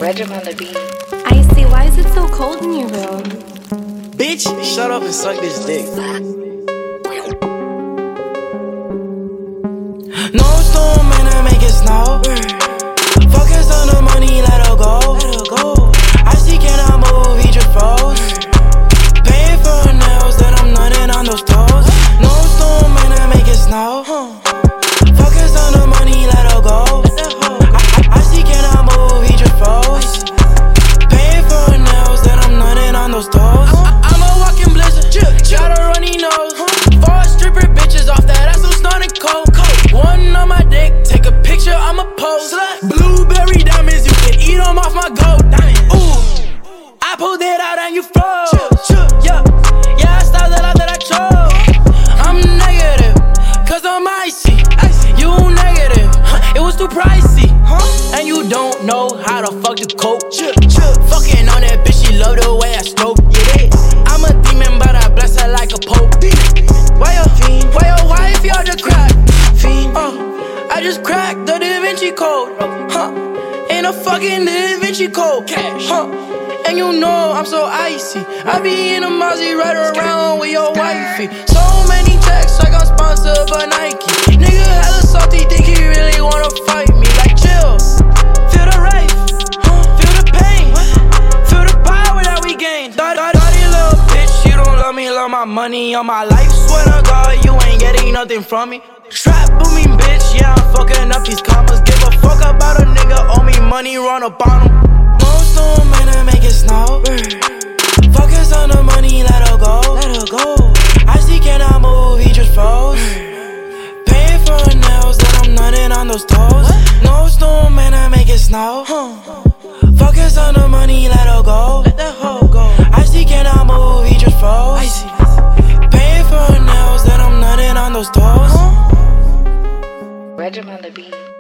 Regiment on the beat. Icy, why is it so cold in your room? Bitch, shut up and suck this dick. No storm, man, I make it snow. Focus on the money, let her go. I see, can I move? He just froze. Paying for her nails, then I'm nutting on those toes. No storm, man, I make it snow. Focus on the money, let her go. I see, can I move? He just froze. Paying for her nails, then I'm nutting on those toes. I'm a walking blizzard, got a runny nose. 4 stripper bitches off that ass, I'm snorting cold. One on my dick, take a picture, I'ma pose. Blueberry diamonds, you can eat them off my gold. Ooh, I pulled it out and you froze. Yeah, I stopped the life that I chose. I'm negative, cause I'm icy. You negative, it was too pricey. And you don't know how to fuck the coke. Fucking on that bitch, she love the way I stroke. I'm a demon, but I bless her like a pope. Why your wife, y'all just crack? I just cracked the Da Vinci Code. Ain't a fucking Da Vinci Code. And you know I'm so icy. I be in a Mozzie right around with your wifey. So many checks like I'm sponsored by Nike. Nigga hella salty, think he really wanna fight me. Like chill, feel the rage, feel the pain, feel the power that we gained. Dirty little bitch, you don't love me, love my money, all my life. Swear to God, you ain't getting nothing from me. Trap booming bitch, yeah, I'm fucking up these commas. Give a fuck about a nigga, owe me money, run up on him. No storm, man, I make it snow. Focus on the money, let her go. I see, can I move? He just froze. Paying for her nails, then I'm nutting on those toes. No storm, man, I make it snow. Focus on the money, let her go. I see, can I move? He just froze. Paying for her nails, then I'm nutting on those toes. Regiment on the beat.